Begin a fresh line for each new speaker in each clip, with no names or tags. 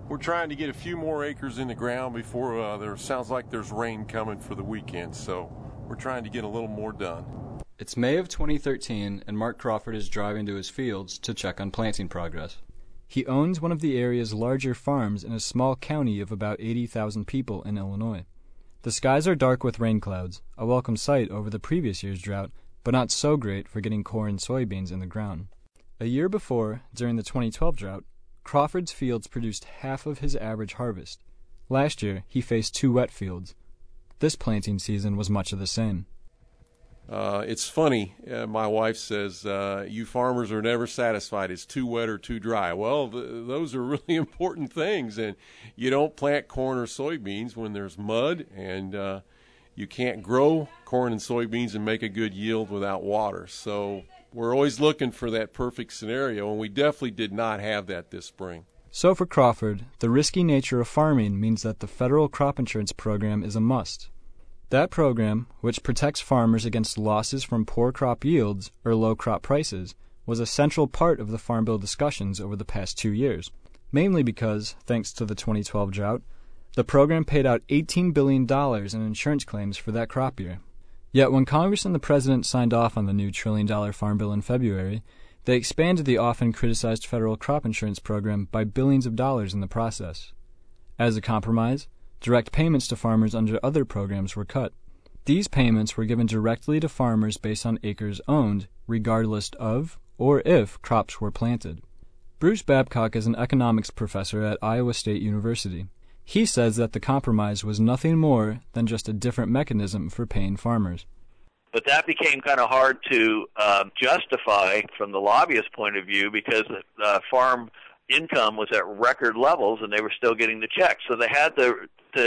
We're trying to get a few more acres in the ground before there sounds like there's rain coming for the weekend, so we're trying to get a little more done.
It's May of 2013, and Mark Crawford is driving to his fields to check on planting progress. He owns one of the area's larger farms in a small county of about 80,000 people in Illinois. The skies are dark with rain clouds, a welcome sight over the previous year's drought, but not so great for getting corn and soybeans in the ground. A year before, during the 2012 drought, Crawford's fields produced half of his average harvest. Last year, he faced 2 wet fields. This planting season was much of the same.
It's funny, my wife says, you farmers are never satisfied. It's too wet or too dry. Well, those are really important things, and you don't plant corn or soybeans when there's mud, and you can't grow corn and soybeans and make a good yield without water. So we're always looking for that perfect scenario, and we definitely did not have that this spring.
So for Crawford, the risky nature of farming means that the federal crop insurance program is a must. That program, which protects farmers against losses from poor crop yields or low crop prices, was a central part of the Farm Bill discussions over the past 2 years, mainly because, thanks to the 2012 drought, the program paid out $18 billion in insurance claims for that crop year. Yet when Congress and the President signed off on the new $1 trillion Farm Bill in February, they expanded the often criticized federal crop insurance program by billions of dollars in the process. As a compromise, direct payments to farmers under other programs were cut. These payments were given directly to farmers based on acres owned, regardless of or if crops were planted. Bruce Babcock is an economics professor at Iowa State University. He says that the compromise was nothing more than just a different mechanism for paying farmers.
But that became kind of hard to justify from the lobbyist point of view because farm income was at record levels and they were still getting the checks. So they had to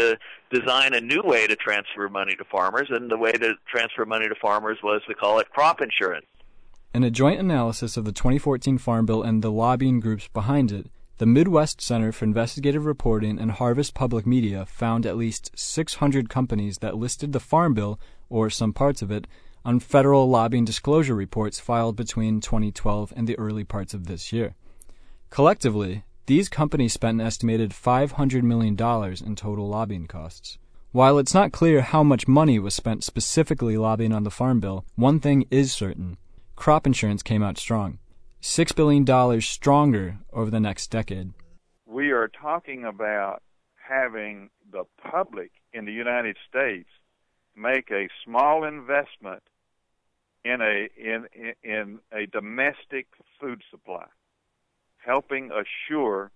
design a new way to transfer money to farmers, and the way to transfer money to farmers was to call it crop insurance.
In a joint analysis of the 2014 Farm Bill and the lobbying groups behind it, the Midwest Center for Investigative Reporting and Harvest Public Media found at least 600 companies that listed the Farm Bill, or some parts of it, on federal lobbying disclosure reports filed between 2012 and the early parts of this year. Collectively, these companies spent an estimated $500 million in total lobbying costs. While it's not clear how much money was spent specifically lobbying on the Farm Bill, one thing is certain. Crop insurance came out strong. $6 billion stronger over the next decade.
We are talking about having the public in the United States make a small investment in a domestic food supply, helping assure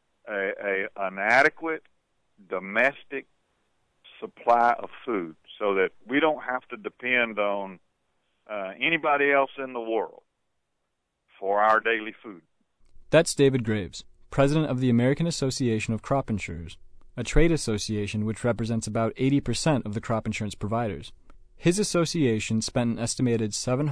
an adequate domestic supply of food so that we don't have to depend on anybody else in the world for our daily food.
That's David Graves, president of the American Association of Crop Insurers, a trade association which represents about 80% of the crop insurance providers. His association spent an estimated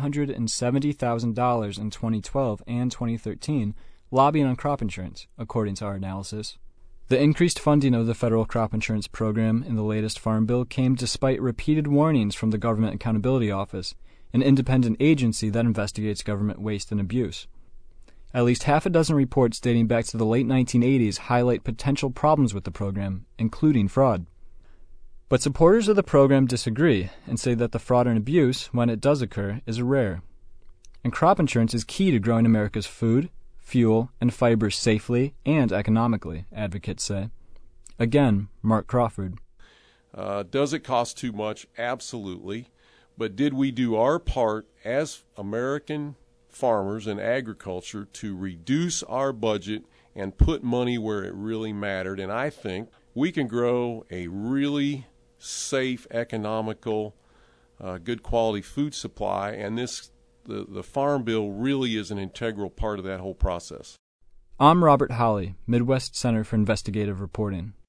$770,000 in 2012 and 2013 lobbying on crop insurance, according to our analysis. The increased funding of the federal crop insurance program in the latest Farm Bill came despite repeated warnings from the Government Accountability Office, an independent agency that investigates government waste and abuse. At least half a dozen reports dating back to the late 1980s highlight potential problems with the program, including fraud. But supporters of the program disagree and say that the fraud and abuse, when it does occur, is rare. And crop insurance is key to growing America's food, fuel, and fiber safely and economically, advocates say. Again, Mark Crawford.
Does it cost too much? Absolutely. But did we do our part as American farmers and agriculture to reduce our budget and put money where it really mattered? And I think we can grow a really safe, economical, good quality food supply, and the Farm Bill really is an integral part of that whole process.
I'm Robert Holly, Midwest Center for Investigative Reporting.